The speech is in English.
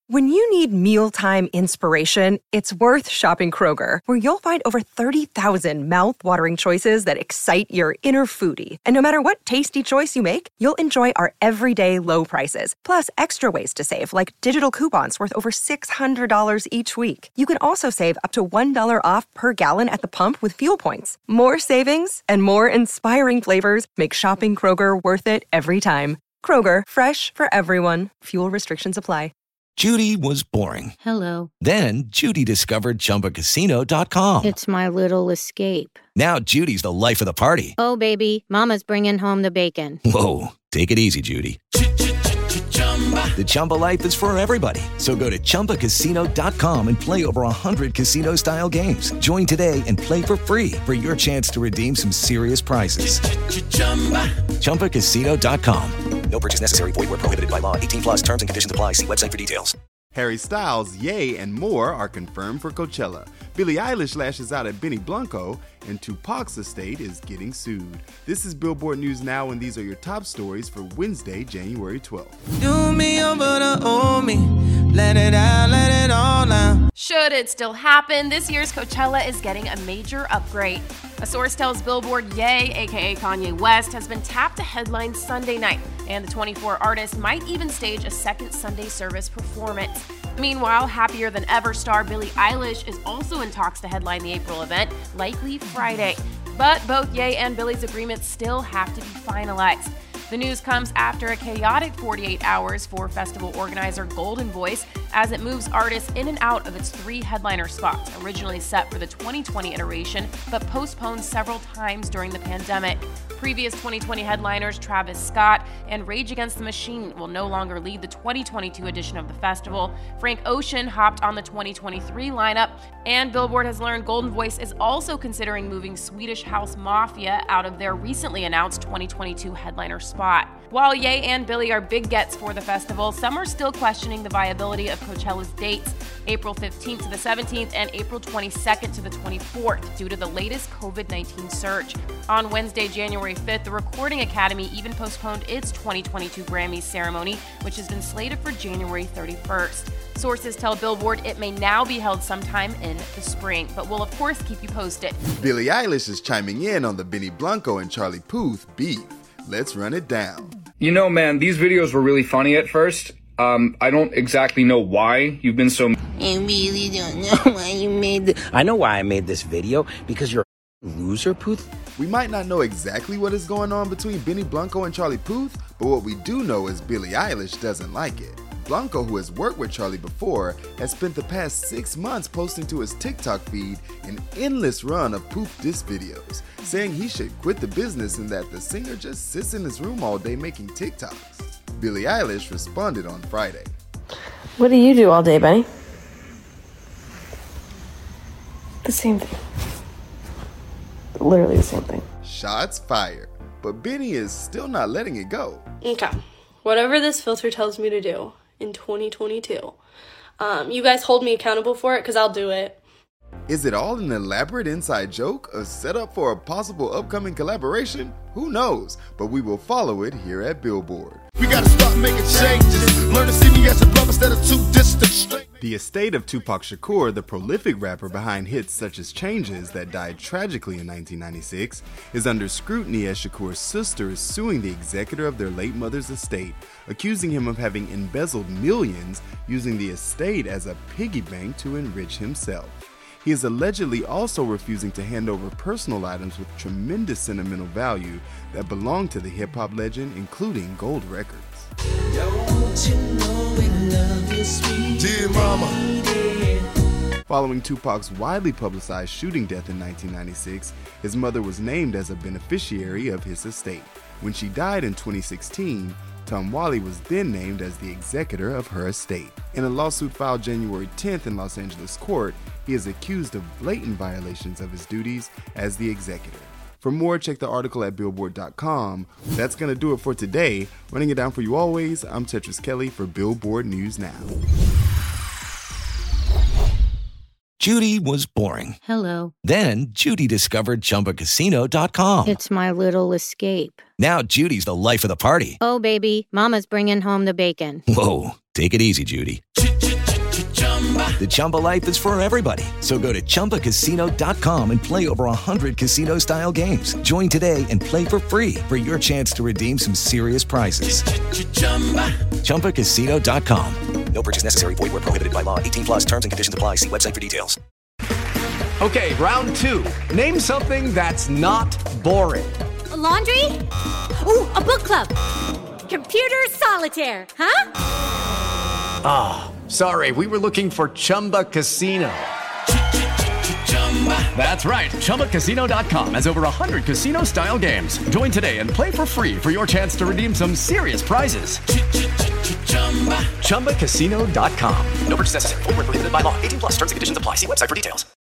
When you need mealtime inspiration, it's worth shopping Kroger, where you'll find over 30,000 mouth-watering choices that excite your inner foodie. And no matter what tasty choice you make, you'll enjoy our everyday low prices, plus extra ways to save, like digital coupons worth over $600 each week. You can also save up to $1 off per gallon at the pump with fuel points. More savings and more inspiring flavors make shopping Kroger worth it every time. Kroger, fresh for everyone. Fuel restrictions apply. Judy was boring. Hello. Then Judy discovered ChumbaCasino.com. It's my little escape. Now Judy's the life of the party. Oh, baby, mama's bringing home the bacon. Whoa, take it easy, Judy. The Chumba life is for everybody. So go to ChumbaCasino.com and play over 100 casino-style games. Join today and play for free for your chance to redeem some serious prizes. ChumbaCasino.com. No purchase necessary. Void where prohibited by law. 18 plus terms and conditions apply. See website for details. Harry Styles, Ye, and more are confirmed for Coachella. Billie Eilish lashes out at Benny Blanco, and Tupac's estate is getting sued. This is Billboard News Now, and these are your top stories for Wednesday, January 12th. Do me over to owe me. Let it out, let it all out. Should it still happen, this year's Coachella is getting a major upgrade. A source tells Billboard Ye, aka Kanye West, has been tapped to headline Sunday night, and the 24 artist might even stage a second Sunday service performance. Meanwhile, happier than ever star Billie Eilish is also in talks to headline the April event, likely Friday. But both Ye and Billie's agreements still have to be finalized. The news comes after a chaotic 48 hours for festival organizer Golden Voice as it moves artists in and out of its 3 headliner spots, originally set for the 2020 iteration, but postponed several times during the pandemic. Previous 2020 headliners Travis Scott and Rage Against the Machine will no longer lead the 2022 edition of the festival. Frank Ocean hopped on the 2023 lineup, and Billboard has learned Golden Voice is also considering moving Swedish House Mafia out of their recently announced 2022 headliner spot. While Ye and Billie are big gets for the festival, some are still questioning the viability of Coachella's dates, April 15th to the 17th and April 22nd to the 24th, due to the latest COVID-19 surge. On Wednesday, January 5th, the Recording Academy even postponed its 2022 Grammys ceremony, which has been slated for January 31st. Sources tell Billboard it may now be held sometime in the spring, but we'll of course keep you posted. Billie Eilish is chiming in on the Benny Blanco and Charlie Puth beef. Let's run it down. You know, man, these videos were really funny at first. I don't exactly know why you've been so... I really don't know why you made I know why I made this video, because you're a loser, Puth. We might not know exactly what is going on between Benny Blanco and Charlie Puth, but what we do know is Billie Eilish doesn't like it. Blanco, who has worked with Charlie before, has spent the past 6 months posting to his TikTok feed an endless run of Puth diss videos, saying he should quit the business and that the singer just sits in his room all day making TikToks. Billie Eilish responded on Friday. What do you do all day, Benny? The same thing. Literally the same thing. Shots fired. But Benny is still not letting it go. Okay. Whatever this filter tells me to do in 2022, you guys hold me accountable for it because I'll do it. Is it all an elaborate inside joke? A setup for a possible upcoming collaboration? Who knows? But we will follow it here at Billboard. We gotta start making changes. Learn to see me as a brother instead of two distant strangers. The estate of Tupac Shakur, the prolific rapper behind hits such as Changes that died tragically in 1996, is under scrutiny as Shakur's sister is suing the executor of their late mother's estate, accusing him of having embezzled millions using the estate as a piggy bank to enrich himself. He is allegedly also refusing to hand over personal items with tremendous sentimental value that belong to the hip-hop legend, including gold records. Dear mama. Following Tupac's widely publicized shooting death in 1996, his mother was named as a beneficiary of his estate. When she died in 2016, Tom Wally was then named as the executor of her estate. In a lawsuit filed January 10th in Los Angeles court, he is accused of blatant violations of his duties as the executor. For more, check the article at Billboard.com. That's going to do it for today. Running it down for you always, I'm Tetris Kelly for Billboard News Now. Judy was boring. Hello. Then Judy discovered ChumbaCasino.com. It's my little escape. Now Judy's the life of the party. Oh, baby, mama's bringing home the bacon. Whoa, take it easy, Judy. The Chumba life is for everybody. So go to ChumbaCasino.com and play over 100 casino-style games. Join today and play for free for your chance to redeem some serious prizes. ChumbaCasino.com. No purchase necessary. Void where prohibited by law. 18 plus terms and conditions apply. See website for details. Okay, round two. Name something that's not boring. A laundry? Ooh, a book club. Computer solitaire, huh? Ah, oh, sorry. We were looking for Chumba Casino. That's right. ChumbaCasino.com has over 100 casino-style games. Join today and play for free for your chance to redeem some serious prizes. ChumbaCasino.com. No purchase necessary. Void where prohibited by law. 18 plus terms and conditions apply. See website for details.